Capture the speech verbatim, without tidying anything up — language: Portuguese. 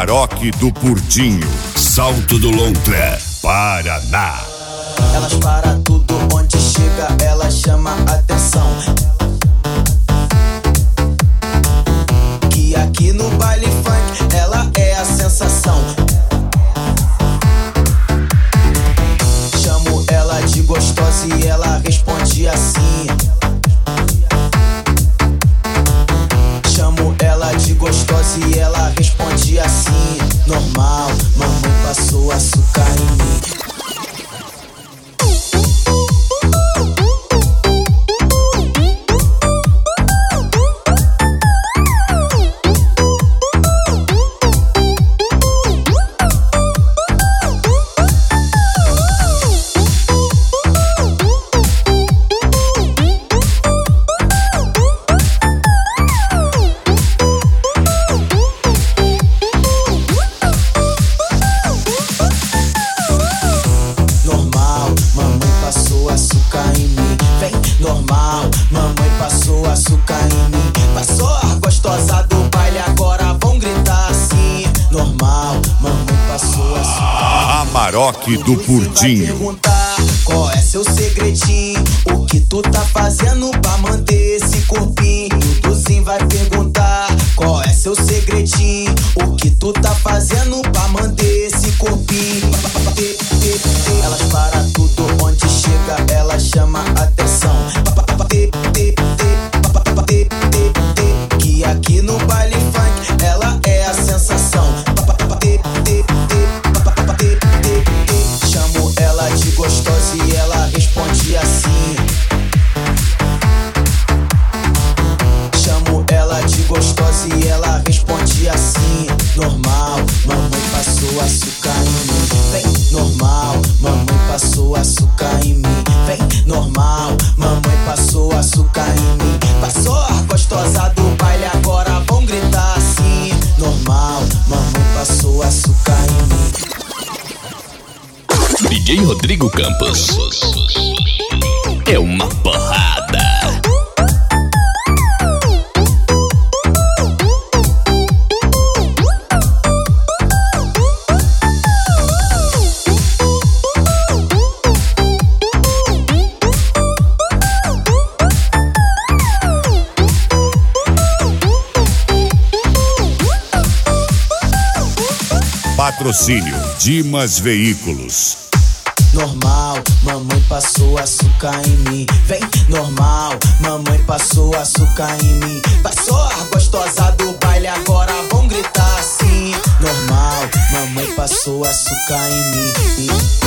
Amarok do Purtinho, Salto do Lontra, Paraná. Elas param tudo onde chega, ela chama atenção. Que aqui no baile funk ela é a sensação. Chamo ela de gostosa e ela responde assim. Chamo ela de gostosa e ela responde assim. Normal, mamãe passou açúcar em mim. Normal, mamãe passou açúcar em mim. Passou a gostosa do baile, agora vão gritar assim. Normal, mamãe passou açúcar. Amarok do Purtinho. Vai perguntar qual é seu segredinho, o que tu tá fazendo pra manter esse corpinho. Duduzinho vai perguntar qual é seu segredinho, o que tu tá fazendo pra manter esse corpinho. Elas param tudo onde chega, ela chama atenção. Que aqui no baile funk ela é a sensação. Chamo ela de gostosa e ela responde assim. Chamo ela de gostosa e ela responde assim. Normal, mamãe passou açúcar em mim. Vem, normal, mamãe passou açúcar em mim. Vem, normal, mamãe passou açúcar em mim. Passou a gostosa do baile, agora vão gritar assim. Normal, mamãe passou açúcar em mim. D J Rodrigo Campos é uma porrada. Patrocínio Dimas Veículos. Normal, mamãe passou açúcar em mim. Vem, normal, mamãe passou açúcar em mim. Passou a gostosa do baile, agora vão gritar assim. Normal, mamãe passou açúcar em mim.